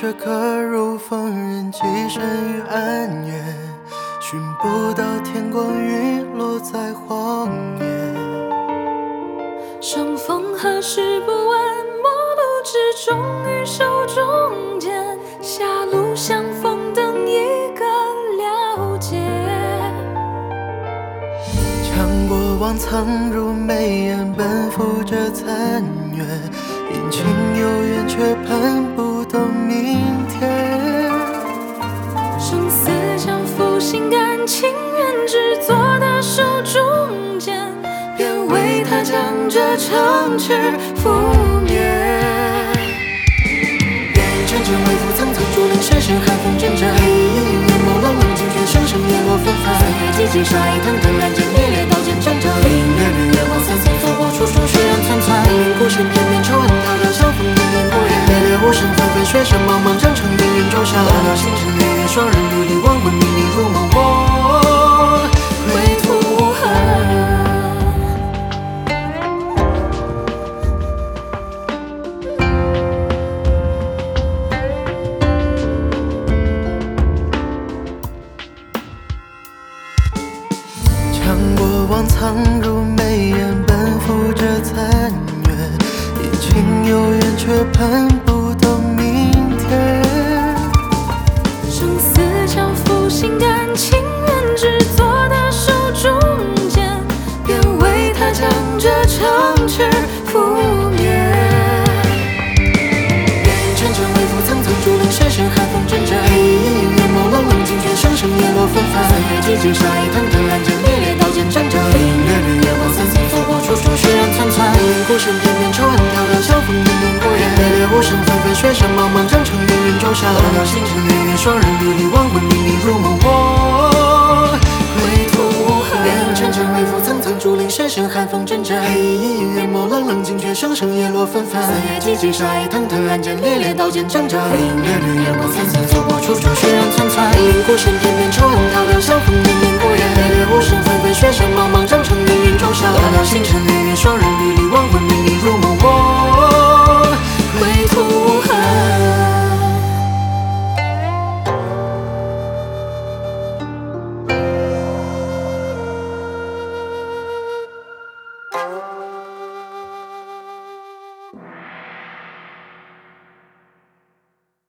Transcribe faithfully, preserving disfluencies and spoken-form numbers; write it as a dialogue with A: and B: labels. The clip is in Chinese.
A: 这刻如风，人寄身于暗夜，寻不到天光，陨落在荒野。
B: 相逢何时不问，陌路之中与手中剑，狭路相逢等一个了解。
A: 将过往藏入眉眼，奔赴这残月，阴晴有缘却盼不到明天。
B: 生死相负，心甘情愿只做的手中剑，便为他将这城池覆灭。
A: 愿沉沉为负，层层竹林雪深，寒风阵阵，黑夜月眸冷冷，惊觉声声叶落纷纷。
B: 三月寂寂，杀意腾腾，暗箭烈烈，刀剑铮铮。
A: 凌云掠掠，月光散散，烽火处处，血染寸寸。命运孤身，片片仇恨滔滔，相逢念念不厌。烈烈无声，纷纷雪山茫茫，征程云云骤响。大道星辰，月月双人，如离黄昏，冥冥如梦，我归途恨。将过往藏入眉眼，奔赴这残月，阴晴有缘却盼不到明天。
B: 生死相负，心甘情愿只做的手中剑，便为他将这城池覆灭。
A: 愿沉沉为负，层层竹林雪深，寒风阵阵。黑夜月眸冷冷，惊觉声声叶落纷纷。三月寂寂，杀意腾腾，暗箭烈烈，刀剑铮铮。凌云掠掠，月光散散，烽火处处，血染寸寸。命运孤身，片片仇恨滔滔，相逢念念不厌。烈烈无声，纷纷雪山茫茫，征程云云骤响。大道星辰，月月双人，如离黄昏，冥冥如梦，我归途恨。愿沉沉为负，层层竹林雪深，寒风阵阵。黑夜月眸冷冷，惊觉声声叶落纷纷。三月寂寂，杀意腾腾，暗箭烈烈，刀剑铮铮。凌云掠掠，月光散散，烽火处处，血染寸寸。命运孤身。